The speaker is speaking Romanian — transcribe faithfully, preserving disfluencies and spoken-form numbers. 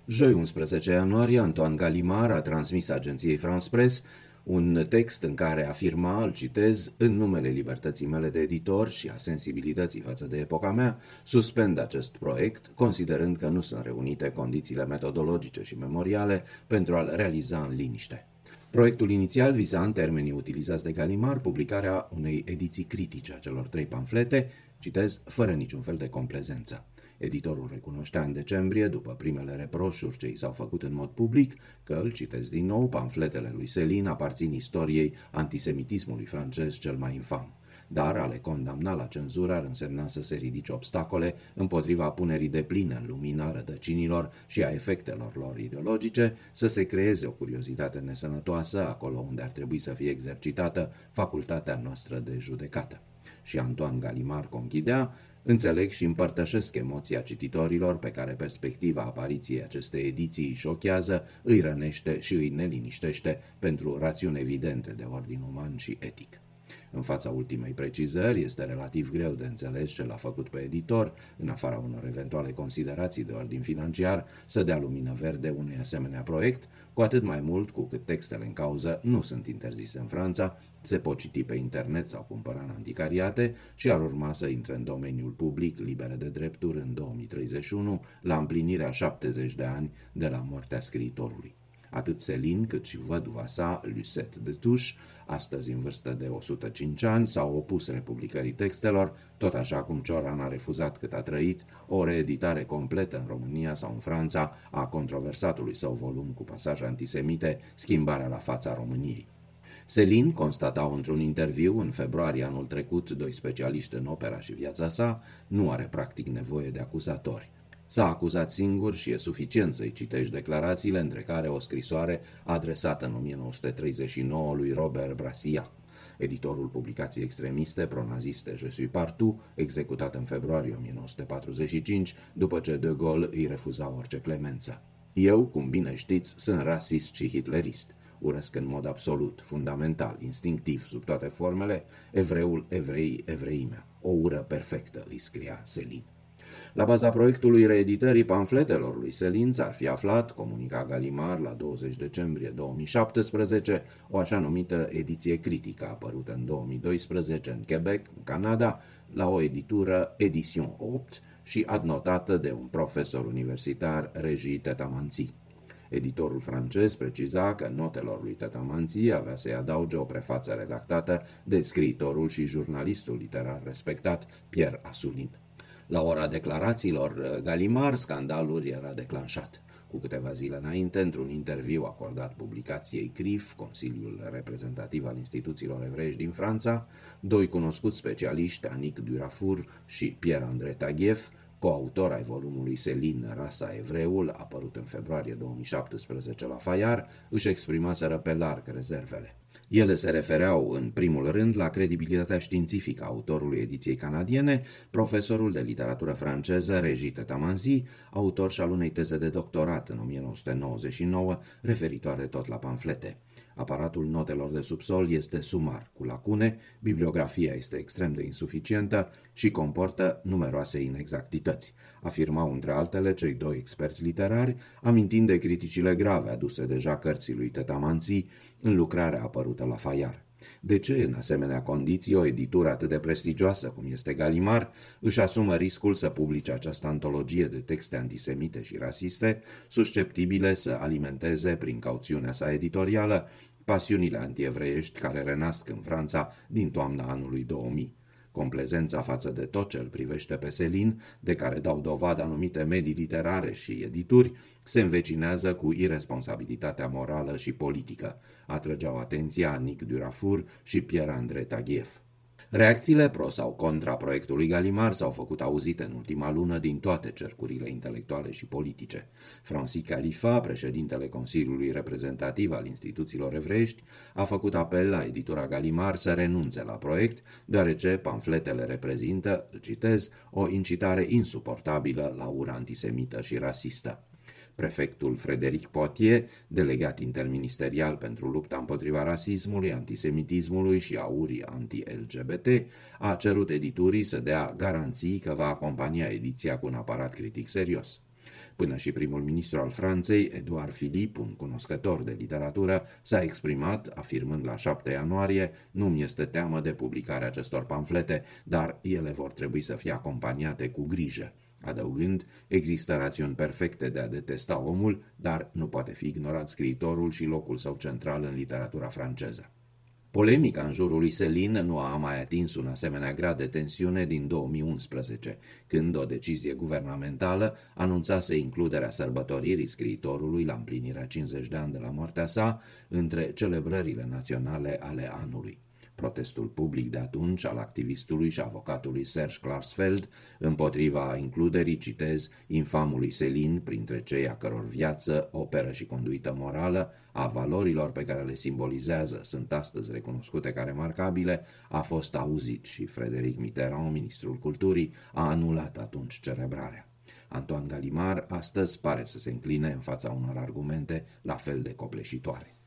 Joi unsprezece ianuarie, Antoine Gallimard a transmis agenției France Presse un text în care afirma, îl citez, în numele libertății mele de editor și a sensibilității față de epoca mea, suspend acest proiect, considerând că nu sunt reunite condițiile metodologice și memoriale pentru a-l realiza în liniște. Proiectul inițial viza, în termenii utilizați de Gallimard, publicarea unei ediții critice a celor trei pamflete, citez, fără niciun fel de complezență. Editorul recunoștea în decembrie, după primele reproșuri ce i s-au făcut în mod public, că, îl citesc din nou, pamfletele lui Céline aparțin istoriei antisemitismului francez cel mai infam. Dar a le condamna la cenzură ar însemna să se ridice obstacole împotriva punerii de plină în lumina rădăcinilor și a efectelor lor ideologice, să se creeze o curiozitate nesănătoasă acolo unde ar trebui să fie exercitată facultatea noastră de judecată. Și Antoine Gallimard conchidea, înțeleg și împărtășesc emoția cititorilor pe care perspectiva apariției acestei ediții îi șochează, îi rănește și îi neliniștește pentru rațiuni evidente de ordin uman și etic. În fața ultimei precizări, este relativ greu de înțeles ce l-a făcut pe editor, în afara unor eventuale considerații de ordin financiar, să dea lumină verde unui asemenea proiect, cu atât mai mult cu cât textele în cauză nu sunt interzise în Franța, se pot citi pe internet sau cumpăra în anticariate și ar urma să intre în domeniul public libere de drepturi în două mii treizeci și unu, la împlinirea șaptezeci de ani de la moartea scriitorului. Atât Céline cât și văduva sa, Lucette de Touche, astăzi în vârstă de o sută cinci ani, s-au opus republicării textelor, tot așa cum Cioran a refuzat cât a trăit o reeditare completă în România sau în Franța a controversatului său volum cu pasaje antisemite, Schimbarea la fața României. Céline constatau într-un interviu în februarie anul trecut, doi specialiști în opera și viața sa, nu are practic nevoie de acuzatori. S-a acuzat singur și e suficient să-i citești declarațiile, între care o scrisoare adresată în o mie nouă sute treizeci și nouă lui Robert Brassiac, editorul publicației extremiste pronaziste Je suis partout, executat în februarie o mie nouă sute patruzeci și cinci, după ce de Gaulle îi refuza orice clemență. Eu, cum bine știți, sunt rasist și hitlerist. Urăsc în mod absolut, fundamental, instinctiv, sub toate formele, evreul, evreii, evreimea. O ură perfectă, îi scria Céline. La baza proiectului reeditării pamfletelor lui Céline s-ar fi aflat, comunica Gallimard la douăzeci decembrie două mii șaptesprezece, o așa numită ediție critică apărută în două mii doisprezece în Quebec, în Canada, la o editură Edition opt și adnotată de un profesor universitar, Régis Tetamanzi. Editorul francez preciza că notelor lui Tetamanzi avea să-i adauge o prefață redactată de scriitorul și jurnalistul literar respectat Pierre Assoulin. La ora declarațiilor Gallimard, scandalul era declanșat. Cu câteva zile înainte, într-un interviu acordat publicației C R I F, Consiliul Reprezentativ al Instituțiilor Evreiești din Franța, doi cunoscuți specialiști, Annick Durafour și Pierre-André Taguieff, coautor ai volumului Céline, Rasa Evreul, apărut în februarie două mii șaptesprezece la Fayard, își exprimaseră pe larg rezervele. Ele se refereau, în primul rând, la credibilitatea științifică a autorului ediției canadiene, profesorul de literatură franceză Régis Tetamanzi, autor și al unei teze de doctorat în o mie nouă sute nouăzeci și nouă, referitoare tot la pamflete. Aparatul notelor de subsol este sumar, cu lacune, bibliografia este extrem de insuficientă și comportă numeroase inexactități, afirmau între altele cei doi experți literari, amintind de criticile grave aduse deja cărții lui Tetamanzi în lucrarea apărută la Fayard. De ce, în asemenea condiții, o editură atât de prestigioasă cum este Gallimard își asumă riscul să publice această antologie de texte antisemite și rasiste, susceptibile să alimenteze, prin cauțiunea sa editorială, pasiunile antievreiești care renasc în Franța din toamna anului două mii? Complezența față de tot ce îl privește pe Céline, de care dau dovadă anumite medii literare și edituri, se învecinează cu irresponsabilitatea morală și politică, atrăgeau atenția Annick Durafour și Pierre-André Taguieff. Reacțiile pro sau contra proiectului Gallimard s-au făcut auzite în ultima lună din toate cercurile intelectuale și politice. Francis Khalifa, președintele Consiliului Reprezentativ al Instituțiilor Evreiești, a făcut apel la editura Gallimard să renunțe la proiect, deoarece pamfletele reprezintă, îl citez, o incitare insuportabilă la ură antisemită și rasistă. Prefectul Frédéric Potier, delegat interministerial pentru lupta împotriva rasismului, antisemitismului și a urii anti-L G B T, a cerut editurii să dea garanții că va acompania ediția cu un aparat critic serios. Până și primul ministru al Franței, Edouard Philippe, un cunoscător de literatură, s-a exprimat, afirmând la șapte ianuarie: "Nu-mi este teamă de publicarea acestor pamflete, dar ele vor trebui să fie acompaniate cu grijă", adăugând: "Există rațiuni perfecte de a detesta omul, dar nu poate fi ignorat scriitorul și locul său central în literatura franceză." Polemica în jurul lui Céline nu a mai atins un asemenea grad de tensiune din două mii unsprezece, când o decizie guvernamentală anunțase includerea sărbătoririi scriitorului la împlinirea cincizeci de ani de la moartea sa între celebrările naționale ale anului. Protestul public de atunci al activistului și avocatului Serge Klarsfeld împotriva includerii, citez, infamului Céline printre cei a căror viață, operă și conduită morală, a valorilor pe care le simbolizează, sunt astăzi recunoscute ca remarcabile, a fost auzit și Frédéric Mitterrand, ministrul culturii, a anulat atunci celebrarea. Antoine Gallimard astăzi pare să se încline în fața unor argumente la fel de copleșitoare.